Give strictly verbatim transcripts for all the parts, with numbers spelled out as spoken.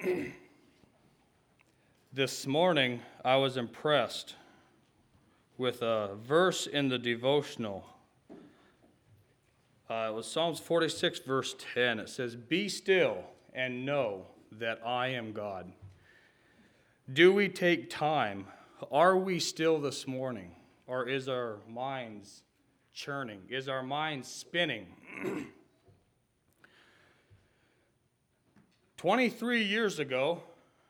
This morning, I was impressed with a verse in the devotional. Uh, it was Psalms forty-six, verse ten. It says, "Be still and know that I am God." Do we take time? Are we still this morning? Or is our minds churning? Is our minds spinning? twenty-three years ago,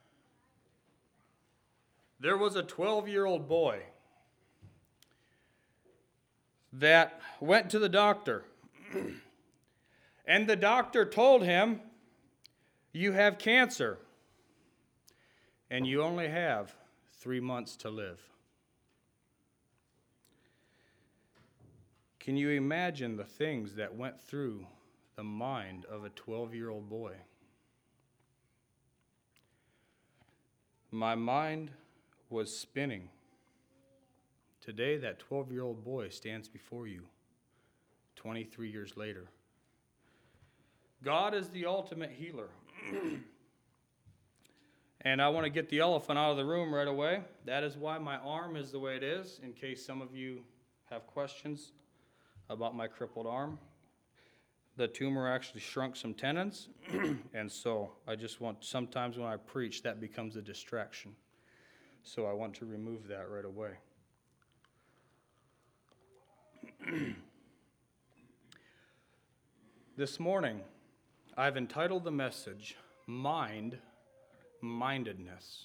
there was a twelve-year-old boy that went to the doctor. And the doctor told him, "You have cancer, and you only have three months to live." Can you imagine the things that went through the mind of a twelve-year-old boy? My mind was spinning. Today, that twelve-year-old boy stands before you, twenty-three years later. God is the ultimate healer. And I want to get the elephant out of the room right away. That is why my arm is the way it is, in case some of you have questions about my crippled arm. The tumor actually shrunk some tendons, and so I just want, sometimes when I preach, that becomes a distraction. So I want to remove that right away. This morning, I've entitled the message, Mind Mindedness.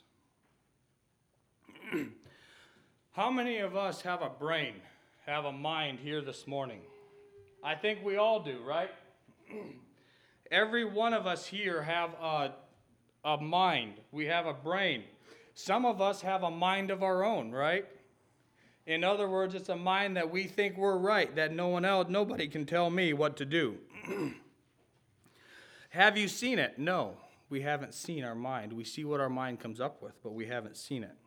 How many of us have a brain, have a mind here this morning? I think we all do, right? Every one of us here have a, a mind. We have a brain. Some of us have a mind of our own, right? In other words, it's a mind that we think we're right, that no one else, nobody can tell me what to do. Have you seen it? No, we haven't seen our mind. We see what our mind comes up with, but we haven't seen it.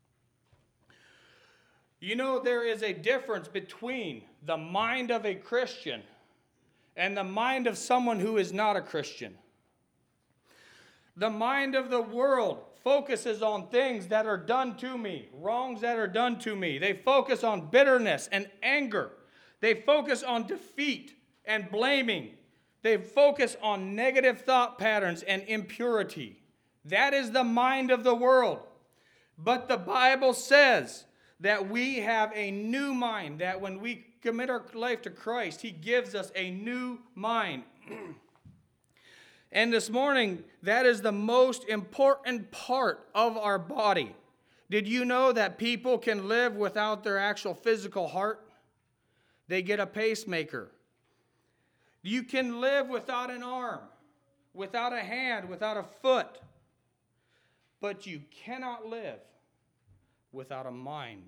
You know, there is a difference between the mind of a Christian and the mind of someone who is not a Christian. The mind of the world focuses on things that are done to me, wrongs that are done to me. They focus on bitterness and anger. They focus on defeat and blaming. They focus on negative thought patterns and impurity. That is the mind of the world. But the Bible says that we have a new mind, that when we commit our life to Christ, He gives us a new mind. And this morning, that is the most important part of our body. Did you know that people can live without their actual physical heart? They get a pacemaker. You can live without an arm, without a hand, without a foot. But you cannot live without a mind.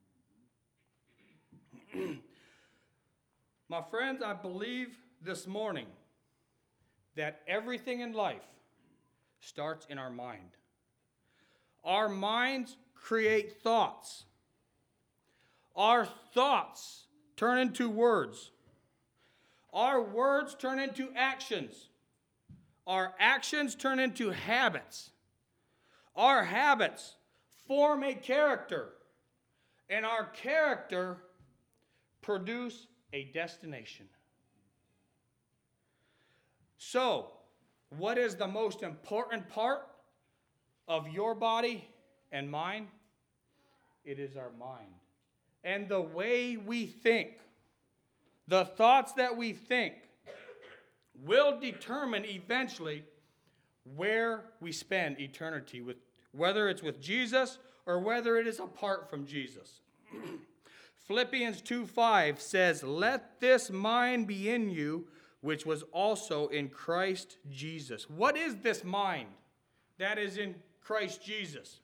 My friends, I believe this morning that everything in life starts in our mind. Our minds create thoughts. Our thoughts turn into words. Our words turn into actions. Our actions turn into habits. Our habits form a character, and our character produce a destination. So, what is the most important part of your body and mine? It is our mind. And the way we think, the thoughts that we think, will determine eventually where we spend eternity, with, whether it's with Jesus or whether it is apart from Jesus. Philippians two five says, "Let this mind be in you, which was also in Christ Jesus." What is this mind that is in Christ Jesus?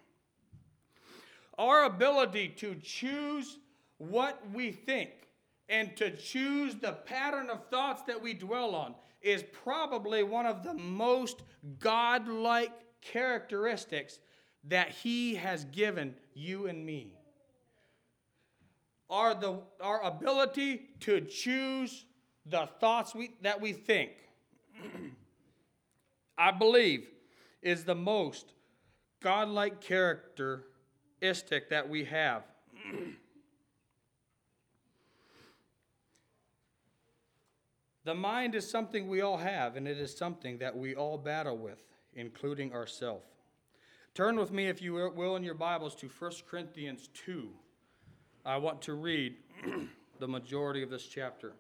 Our ability to choose what we think and to choose the pattern of thoughts that we dwell on is probably one of the most God-like characteristics that He has given you and me. Our, the, our ability to choose the thoughts we, that we think. I believe is the most godlike characteristic that we have. The mind is something we all have, and it is something that we all battle with, including ourselves. Turn with me, if you will, in your Bibles to First Corinthians two. I want to read the majority of this chapter.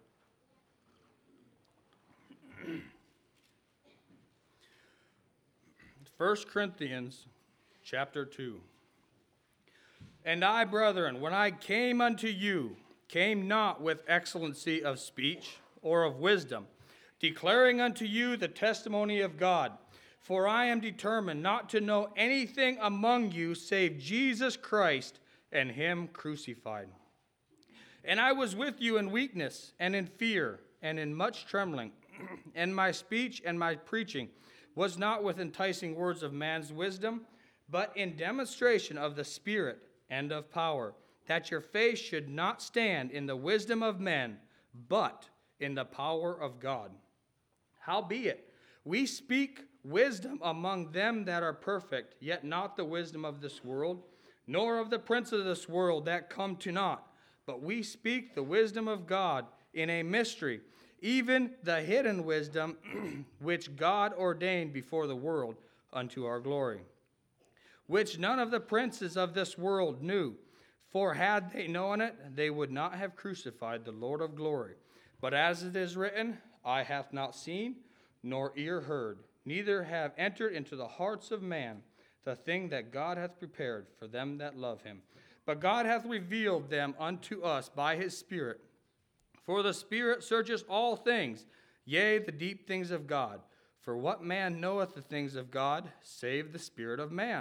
First Corinthians chapter two. And I, brethren, when I came unto you, came not with excellency of speech or of wisdom, declaring unto you the testimony of God. For I am determined not to know anything among you save Jesus Christ and him crucified. And I was with you in weakness and in fear and in much trembling. And my speech and my preaching was not with enticing words of man's wisdom, but in demonstration of the Spirit and of power, that your faith should not stand in the wisdom of men, but in the power of God. Howbeit, we speak wisdom among them that are perfect, yet not the wisdom of this world, nor of the prince of this world that come to naught. But we speak the wisdom of God in a mystery, even the hidden wisdom which God ordained before the world unto our glory, which none of the princes of this world knew. For had they known it, they would not have crucified the Lord of glory. But as it is written, eye hath not seen, nor ear heard, neither have entered into the hearts of man the thing that God hath prepared for them that love him. But God hath revealed them unto us by his Spirit. For the Spirit searcheth all things, yea, the deep things of God. For what man knoweth the things of God, save the spirit of man,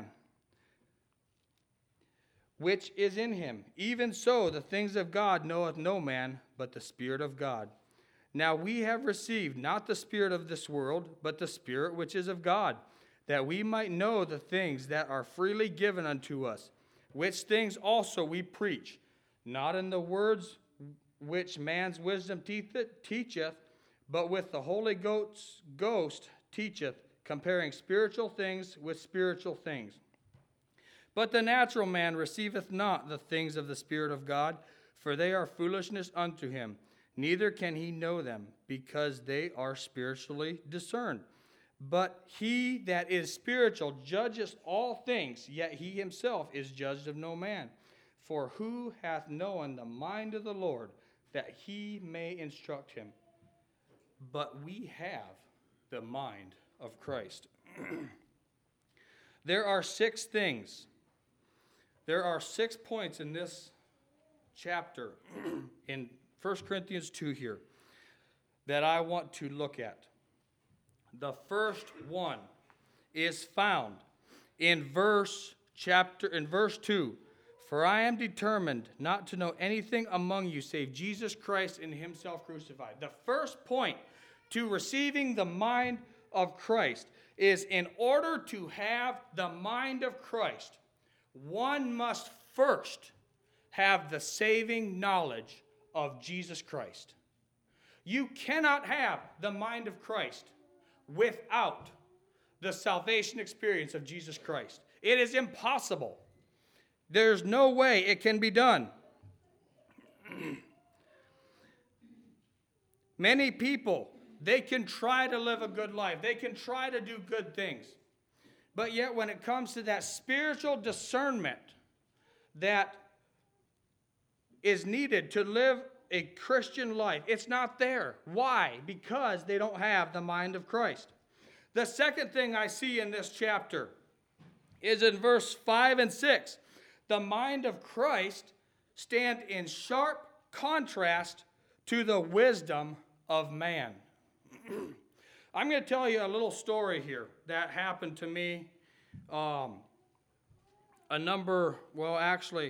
which is in him? Even so, the things of God knoweth no man, but the Spirit of God. Now we have received not the spirit of this world, but the Spirit which is of God, that we might know the things that are freely given unto us, which things also we preach, not in the words which man's wisdom teacheth, but with the Holy Ghost teacheth, comparing spiritual things with spiritual things. But the natural man receiveth not the things of the Spirit of God, for they are foolishness unto him. Neither can he know them, because they are spiritually discerned. But he that is spiritual judgeth all things, yet he himself is judged of no man. For who hath known the mind of the Lord, that he may instruct him? But we have the mind of Christ. There are six things. There are six points in this chapter in First Corinthians two here that I want to look at. The first one is found in verse chapter in verse two. For I am determined not to know anything among you save Jesus Christ and himself crucified. The first point to receiving the mind of Christ is, in order to have the mind of Christ, one must first have the saving knowledge of Jesus Christ. You cannot have the mind of Christ without the salvation experience of Jesus Christ. It is impossible. There's no way it can be done. Many people, they can try to live a good life. They can try to do good things. But yet when it comes to that spiritual discernment that is needed to live a Christian life, it's not there. Why? Because they don't have the mind of Christ. The second thing I see in this chapter is in verse five and six. The mind of Christ stand in sharp contrast to the wisdom of man. I'm going to tell you a little story here that happened to me um, a number, well, actually,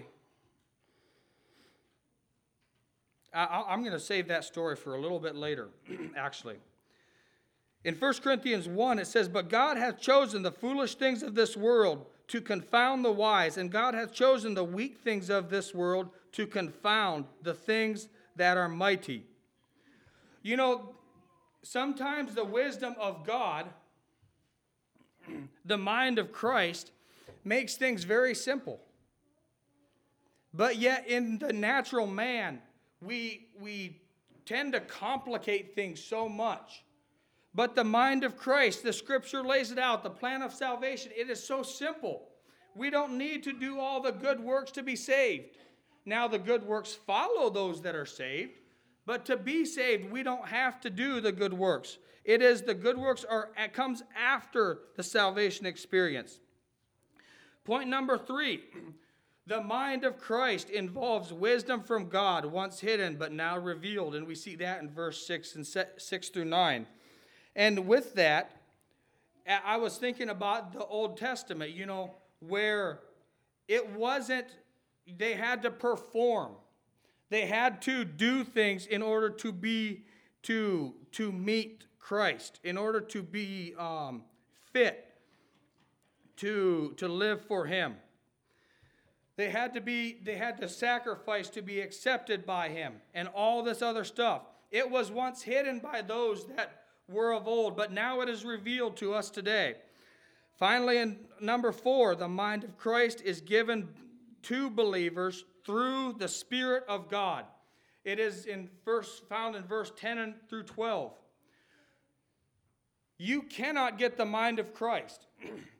I, I'm going to save that story for a little bit later, actually. In First Corinthians one, it says, But God hath chosen the foolish things of this world to confound the wise, and God hath chosen the weak things of this world to confound the things that are mighty. You know, sometimes the wisdom of God the mind of Christ makes things very simple. But yet in the natural man, we, we tend to complicate things so much. But the mind of Christ, the scripture lays it out, the plan of salvation, it is so simple. We don't need to do all the good works to be saved. Now the good works follow those that are saved, but to be saved, we don't have to do the good works. It is the good works are it comes after the salvation experience. Point number three, the mind of Christ involves wisdom from God, once hidden but now revealed, and we see that in verse six and six through nine. And with that, I was thinking about the Old Testament, you know, where it wasn't, they had to perform. They had to do things in order to be, to, to meet Christ, in order to be um, fit to, to live for Him. They had to be, they had to sacrifice to be accepted by Him and all this other stuff. It was once hidden by those that were of old, but now it is revealed to us today. Finally, in number four, the mind of Christ is given to believers through the Spirit of God. It is in verse, found in verse ten through twelve. You cannot get the mind of Christ.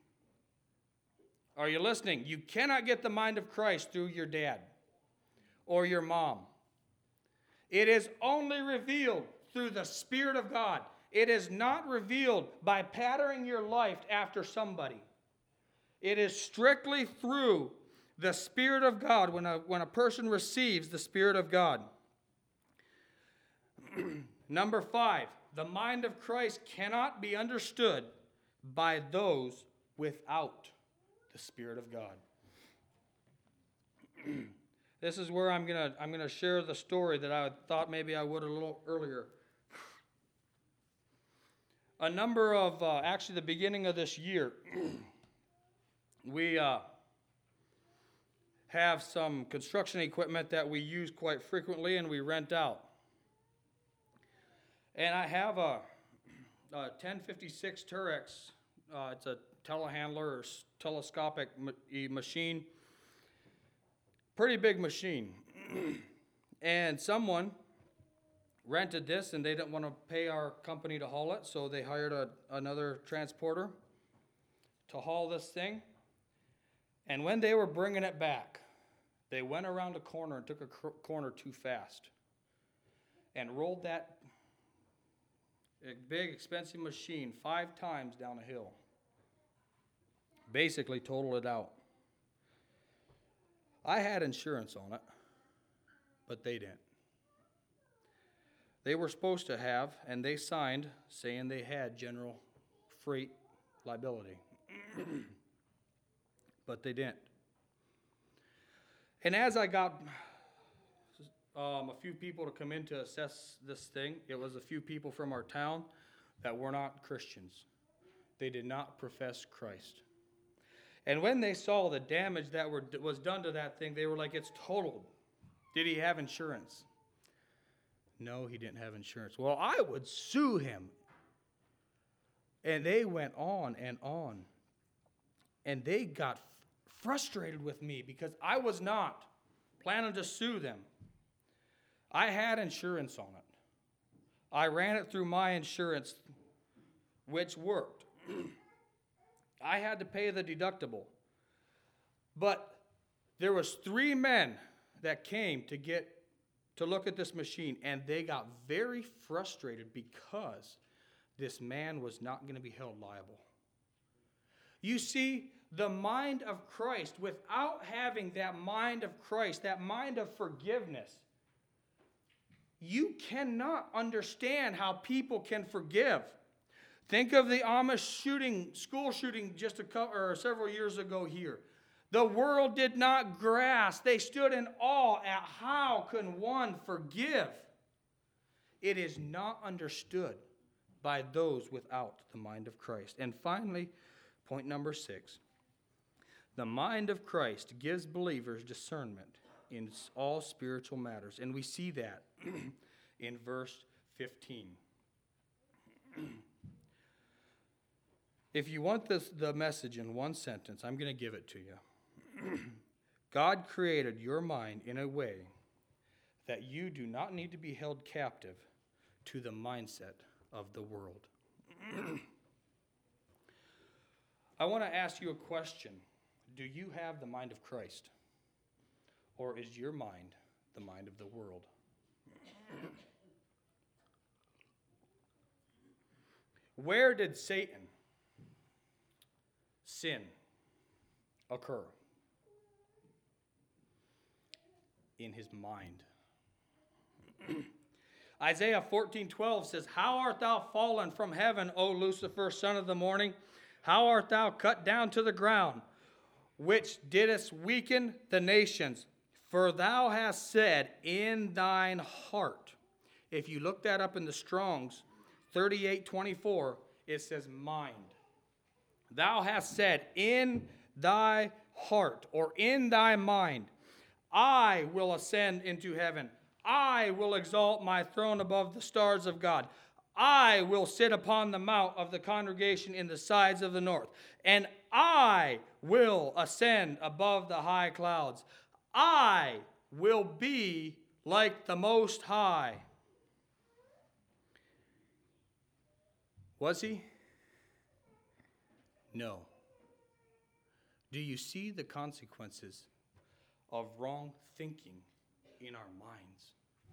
Are you listening? You cannot get the mind of Christ through your dad or your mom. It is only revealed through the Spirit of God. It is not revealed by patterning your life after somebody. It is strictly through the Spirit of God when a, when a person receives the Spirit of God. Number five, the mind of Christ cannot be understood by those without the Spirit of God. This is where I'm gonna I'm gonna share the story that I thought maybe I would a little earlier. A number of, uh, actually the beginning of this year, we uh, have some construction equipment that we use quite frequently and we rent out. And I have a, a ten fifty-six Terex. Uh, it's a telehandler or telescopic ma- machine. Pretty big machine. And someone rented this and they didn't want to pay our company to haul it, so they hired a, another transporter to haul this thing. And when they were bringing it back, they went around a corner and took a cr- corner too fast and rolled that big, expensive machine five times down a hill. Basically totaled it out. I had insurance on it, but they didn't. They were supposed to have, and they signed saying they had general freight liability. But they didn't. And as I got um, a few people to come in to assess this thing, it was a few people from our town that were not Christians. They did not profess Christ. And when they saw the damage that were, was done to that thing, they were like, it's totaled. Did he have insurance? No, he didn't have insurance. Well, I would sue him. And they went on and on. And they got frustrated with me because I was not planning to sue them. I had insurance on it. I ran it through my insurance, which worked. I had to pay the deductible. But there was three men that came to get to look at this machine, and they got very frustrated because this man was not going to be held liable. You see, the mind of Christ, without having that mind of Christ, that mind of forgiveness, you cannot understand how people can forgive. Think of the Amish shooting, school shooting just a couple, or several years ago here. The world did not grasp. They stood in awe at how can one forgive. It is not understood by those without the mind of Christ. And finally, point number six. The mind of Christ gives believers discernment in all spiritual matters. And we see that in verse fifteen. If you want this, the message in one sentence, I'm going to give it to you. God created your mind in a way that you do not need to be held captive to the mindset of the world. I want to ask you a question. Do you have the mind of Christ? Or is your mind the mind of the world? Where did Satan sin occur? In his mind. Isaiah fourteen twelve says, "How art thou fallen from heaven, O Lucifer, son of the morning? How art thou cut down to the ground, which didst weaken the nations? For thou hast said in thine heart." If you look that up in the Strong's thirty-eight twenty-four, it says mind. Thou hast said in thy heart, or in thy mind, I will ascend into heaven. I will exalt my throne above the stars of God. I will sit upon the mount of the congregation in the sides of the north. And I will ascend above the high clouds. I will be like the Most High. Was he? No. Do you see the consequences of wrong thinking in our minds?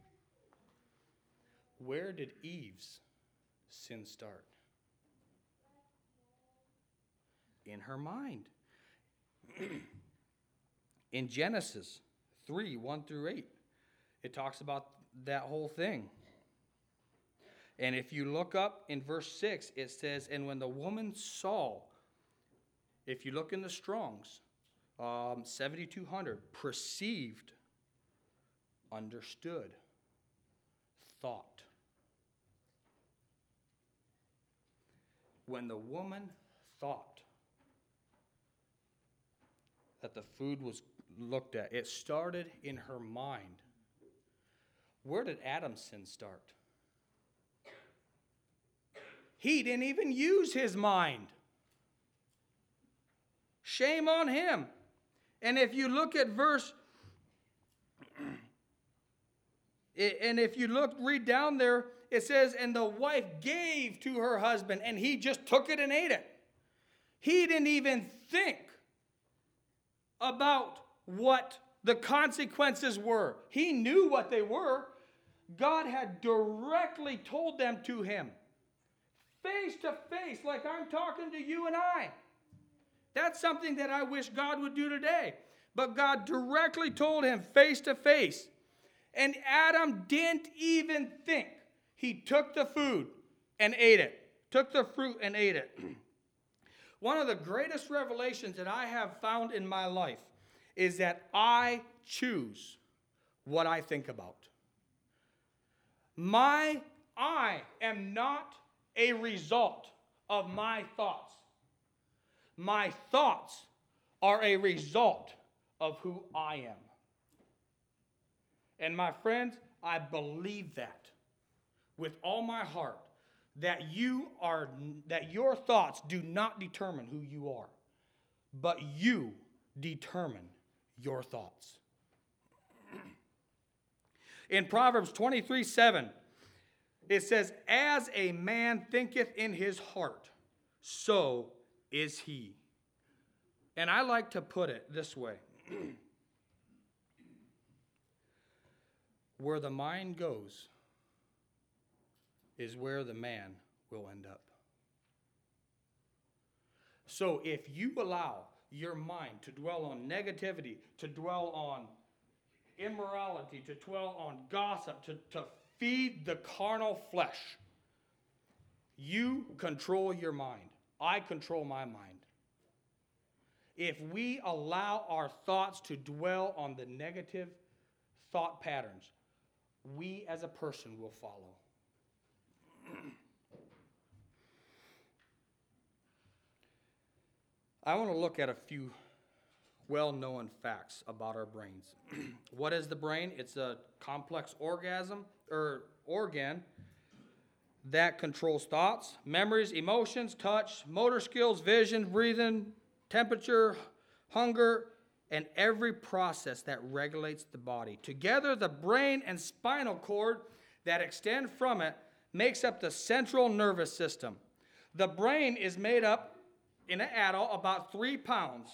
Where did Eve's sin start? In her mind. In Genesis three, one through eight, it talks about that whole thing. And if you look up in verse six, it says, "And when the woman saw," if you look in the Strong's, um, seventy-two hundred, perceived, understood, thought. When the woman thought that the food was looked at, it started in her mind. Where did Adam's sin start? He didn't even use his mind. Shame on him. And if you look at verse, and if you look, read down there, it says, "And the wife gave to her husband, and he just took it and ate it." He didn't even think about what the consequences were. He knew what they were. God had directly told them to him. Face to face, like I'm talking to you and I. That's something that I wish God would do today. But God directly told him face to face. And Adam didn't even think. He took the food and ate it. Took the fruit and ate it. One of the greatest revelations that I have found in my life is that I choose what I think about. My, I am not a result of my thoughts. My thoughts are a result of who I am. And my friends, I believe that with all my heart, that you are, that your thoughts do not determine who you are, but you determine your thoughts. In Proverbs twenty-three seven, it says, "As a man thinketh in his heart, so is he." And I like to put it this way. Where the mind goes is where the man will end up. So if you allow your mind to dwell on negativity, to dwell on immorality, to dwell on gossip, to, to feed the carnal flesh, you control your mind. I control my mind. If we allow our thoughts to dwell on the negative thought patterns, we as a person will follow. I want to look at a few well-known facts about our brains. What is the brain? It's a complex orgasm or organ that controls thoughts, memories, emotions, touch, motor skills, vision, breathing, temperature, hunger, and every process that regulates the body. Together, the brain and spinal cord that extend from it makes up the central nervous system. The brain is made up, in an adult, about three pounds.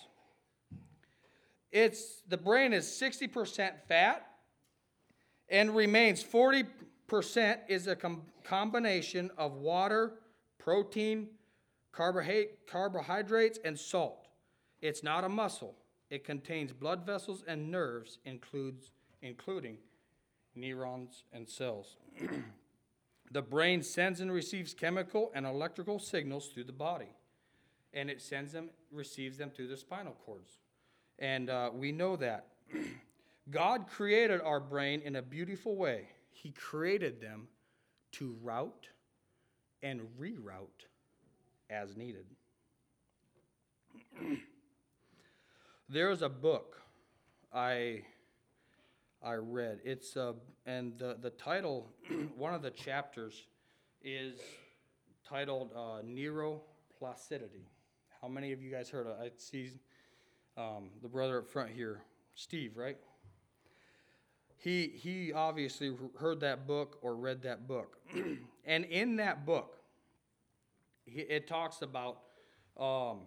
It's, the brain is sixty percent fat and remains forty percent is a com- combination of water, protein, carbohydrate, carbohydrates, and salt. It's not a muscle. It contains blood vessels and nerves, includes, including neurons and cells. The brain sends and receives chemical and electrical signals through the body, and it sends them, receives them through the spinal cords. And uh, we know that. God created our brain in a beautiful way. He created them to route and reroute as needed. There is a book I I read. It's uh, and the the title, one of the chapters, is titled uh, Neuroplasticity. How many of you guys heard of it? I see um, the brother up front here, Steve, right? He he obviously heard that book or read that book, and in that book, he, it talks about. Um,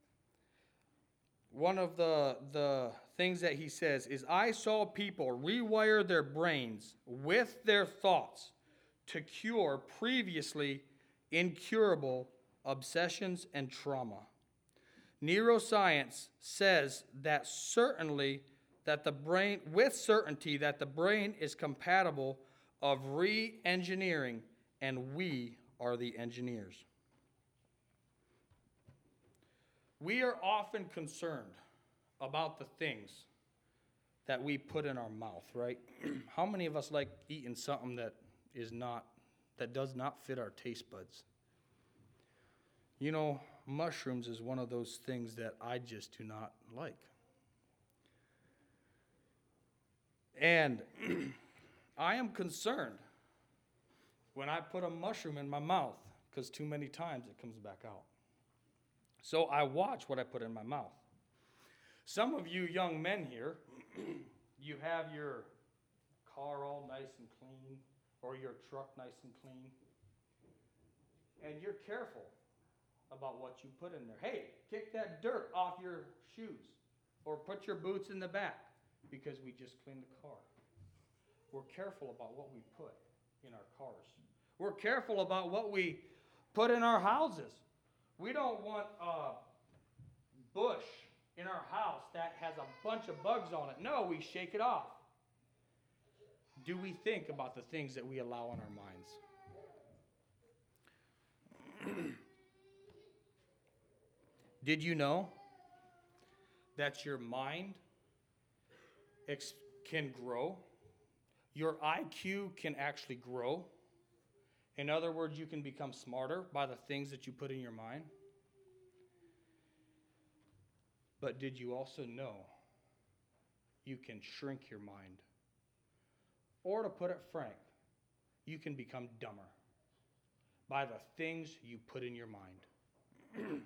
One of the, the things that he says is, I saw people rewire their brains with their thoughts to cure previously incurable obsessions and trauma. Neuroscience says that certainly that the brain, with certainty that the brain is compatible of re-engineering, and we are the engineers. We are often concerned about the things that we put in our mouth, right? How many of us like eating something that is not, that does not fit our taste buds? You know, mushrooms is one of those things that I just do not like. And I am concerned when I put a mushroom in my mouth, because too many times it comes back out. So I watch what I put in my mouth. Some of you young men here, you have your car all nice and clean, or your truck nice and clean, and you're careful about what you put in there. Hey, kick that dirt off your shoes, or put your boots in the back, because we just cleaned the car. We're careful about what we put in our cars. We're careful about what we put in our houses. We don't want a bush in our house that has a bunch of bugs on it. No, we shake it off. Do we think about the things that we allow in our minds? Did you know that your mind ex- can grow? Your I Q can actually grow. In other words, you can become smarter by the things that you put in your mind. But did you also know you can shrink your mind? Or to put it frank, you can become dumber by the things you put in your mind.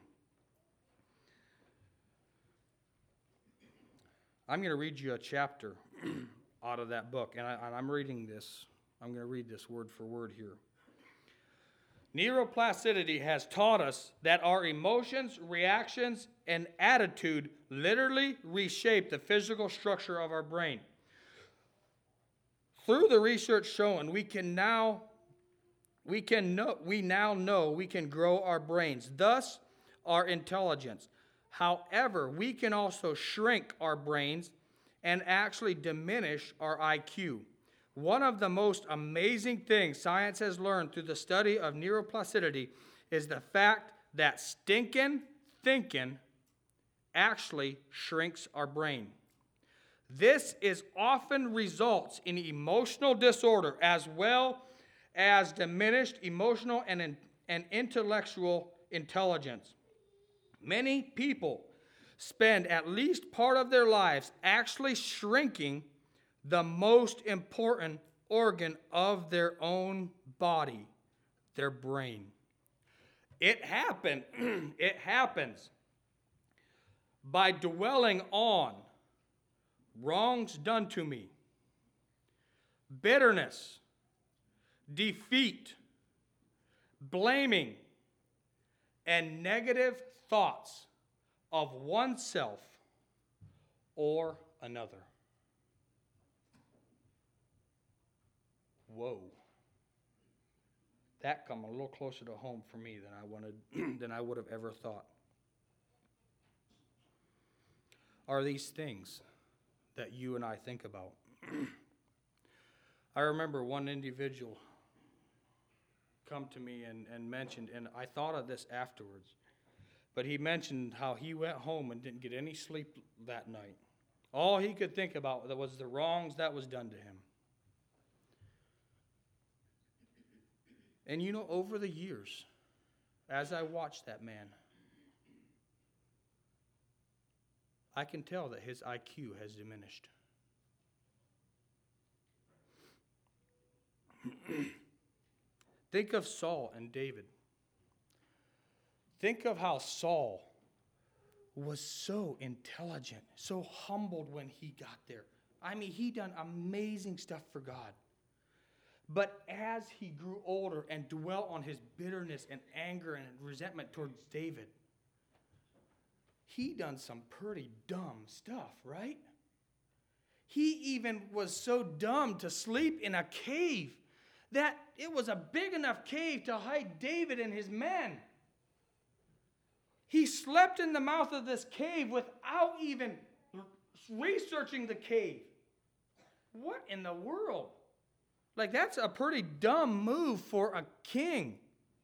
I'm going to read you a chapter out of that book, and, I, and I'm reading this. I'm going to read this word for word here. Neuroplasticity has taught us that our emotions, reactions, and attitude literally reshape the physical structure of our brain. Through the research shown, we can now we can know we now know we can grow our brains, thus our intelligence. However, we can also shrink our brains and actually diminish our I Q. One of the most amazing things science has learned through the study of neuroplasticity is the fact that stinking thinking actually shrinks our brain. This is often results in emotional disorder as well as diminished emotional and, and intellectual intelligence. Many people spend at least part of their lives actually shrinking the most important organ of their own body, their brain. It happen, it happens by dwelling on wrongs done to me, bitterness, defeat, blaming, and negative thoughts of oneself or another. Whoa. That come a little closer to home for me than I wanted than I would have ever thought. Are these things that you and I think about? I remember one individual come to me and, and mentioned, and I thought of this afterwards, but he mentioned how he went home and didn't get any sleep that night. All he could think about was the wrongs that was done to him. And you know, over the years, as I watched that man, I can tell that his I Q has diminished. Think of Saul and David. Think of how Saul was so intelligent, so humbled when he got there. I mean, he done amazing stuff for God. But as he grew older and dwelt on his bitterness and anger and resentment towards David, he done some pretty dumb stuff, right? He even was so dumb to sleep in a cave that it was a big enough cave to hide David and his men. He slept in the mouth of this cave without even researching the cave. What in the world? Like, that's a pretty dumb move for a king.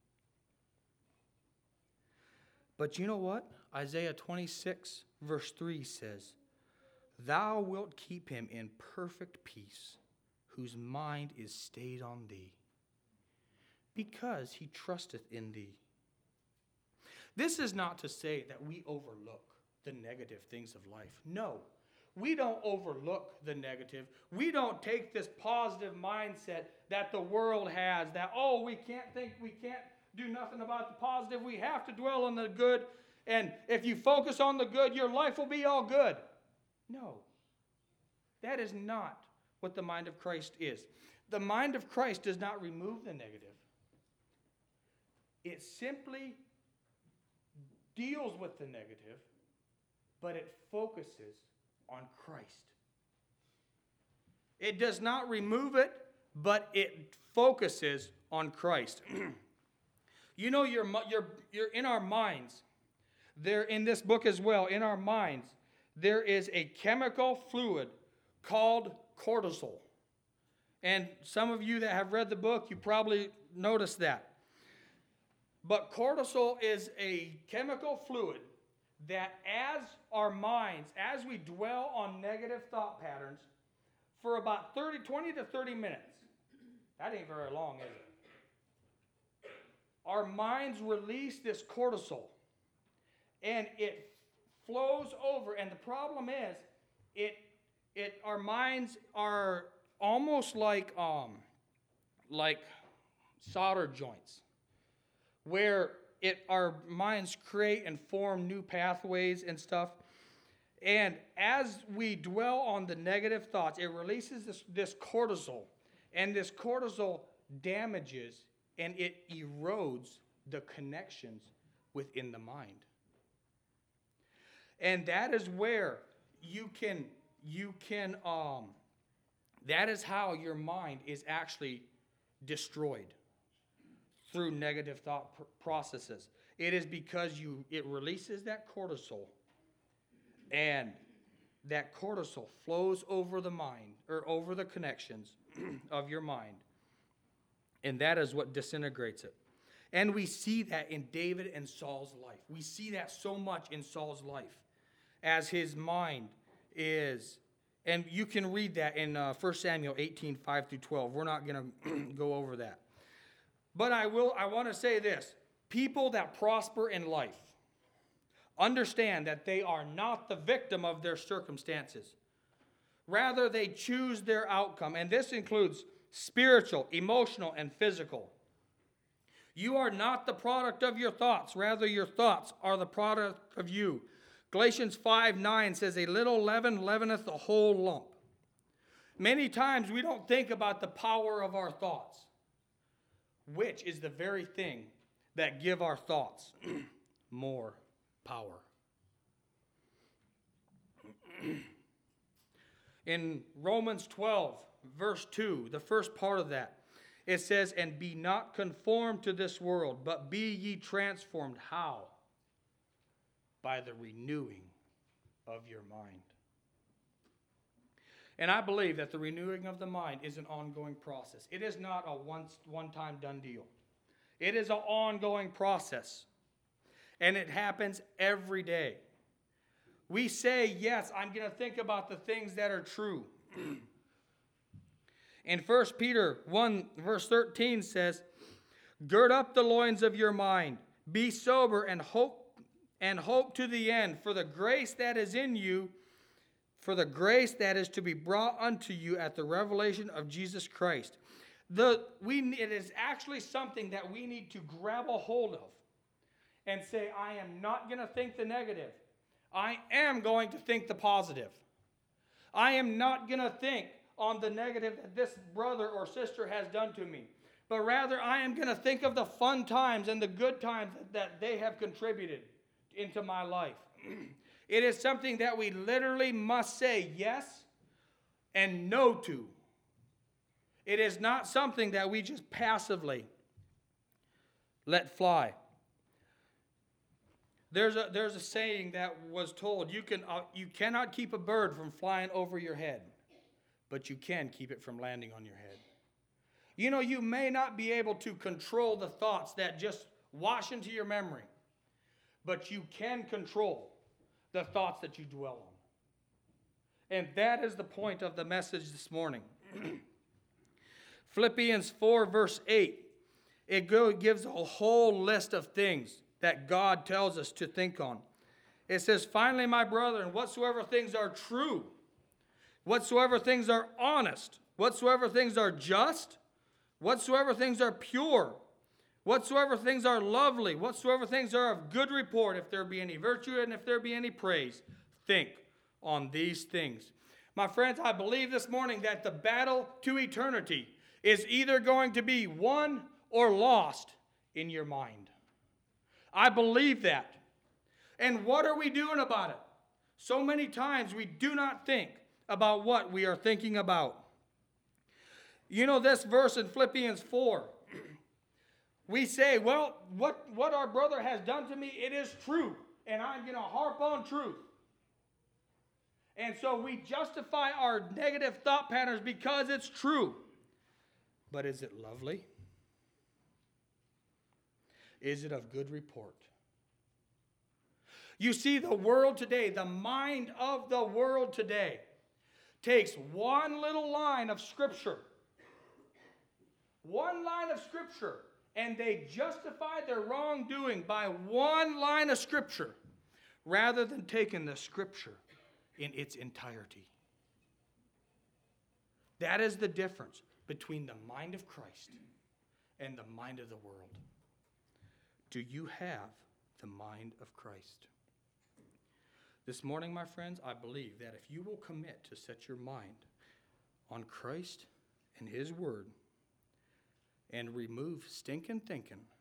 But you know what? Isaiah twenty-six, verse three says, "Thou wilt keep him in perfect peace, whose mind is stayed on thee, because he trusteth in thee." This is not to say that we overlook the negative things of life. No. We don't overlook the negative. We don't take this positive mindset that the world has, that, oh, we can't think, we can't do nothing about the positive. We have to dwell on the good. And if you focus on the good, your life will be all good. No. That is not what the mind of Christ is. The mind of Christ does not remove the negative. It simply deals with the negative, but it focuses on Christ. It does not remove it, but it focuses on Christ. You know, you're, you're, you're in our minds. There, in this book as well, in our minds, there is a chemical fluid called cortisol. And some of you that have read the book, you probably noticed that. But cortisol is a chemical fluid that as our minds, as we dwell on negative thought patterns for about thirty, twenty to thirty minutes, that ain't very long, is it? Our minds release this cortisol, and it flows over. And the problem is, it, it, our minds are almost like, um, like solder joints, where It, our minds create and form new pathways and stuff. And as we dwell on the negative thoughts, it releases this, this cortisol. And this cortisol damages and it erodes the connections within the mind. And that is where you can, you can, um, that is how your mind is actually destroyed. Through negative thought pr- processes. It is because you it releases that cortisol, and that cortisol flows over the mind, or over the connections of your mind, and that is what disintegrates it. And we see that in David and Saul's life. We see that so much in Saul's life, as his mind is, and you can read that in uh, First Samuel eighteen, five through twelve. We're not going to go over that. But I will. I want to say this. People that prosper in life understand that they are not the victim of their circumstances. Rather, they choose their outcome. And this includes spiritual, emotional, and physical. You are not the product of your thoughts. Rather, your thoughts are the product of you. Galatians five nine says, a little leaven leaveneth the whole lump. Many times we don't think about the power of our thoughts, which is the very thing that give our thoughts more power. In Romans twelve, verse two, the first part of that, it says, and be not conformed to this world, but be ye transformed. How? By the renewing of your mind. And I believe that the renewing of the mind is an ongoing process. It is not a once, one-time done deal. It is an ongoing process. And it happens every day. We say, yes, I'm going to think about the things that are true. In First Peter one, verse thirteen says, gird up the loins of your mind, be sober, and hope, and hope to the end for the grace that is in you, for the grace that is to be brought unto you at the revelation of Jesus Christ. The, we, it is actually something that we need to grab a hold of and say, I am not going to think the negative. I am going to think the positive. I am not going to think on the negative that this brother or sister has done to me, but rather I am going to think of the fun times and the good times that they have contributed into my life. It is something that we literally must say yes and no to. It is not something that we just passively let fly. There's a, there's a saying that was told, you, can, uh, you cannot keep a bird from flying over your head, but you can keep it from landing on your head. You know, you may not be able to control the thoughts that just wash into your memory, but you can control the thoughts that you dwell on. And that is the point of the message this morning. Philippians four, verse eight, it go, gives a whole list of things that God tells us to think on. It says, finally, my brethren, whatsoever things are true, whatsoever things are honest, whatsoever things are just, whatsoever things are pure, whatsoever things are lovely, whatsoever things are of good report, if there be any virtue and if there be any praise, think on these things. My friends, I believe this morning that the battle to eternity is either going to be won or lost in your mind. I believe that. And what are we doing about it? So many times we do not think about what we are thinking about. You know this verse in Philippians four. We say, well, what, what our brother has done to me, it is true. And I'm going to harp on truth. And so we justify our negative thought patterns because it's true. But is it lovely? Is it of good report? You see, the world today, the mind of the world today, takes one little line of Scripture, one line of Scripture, and they justify their wrongdoing by one line of Scripture, rather than taking the Scripture in its entirety. That is the difference between the mind of Christ and the mind of the world. Do you have the mind of Christ? This morning, my friends, I believe that if you will commit to set your mind on Christ and His Word and remove stinking thinking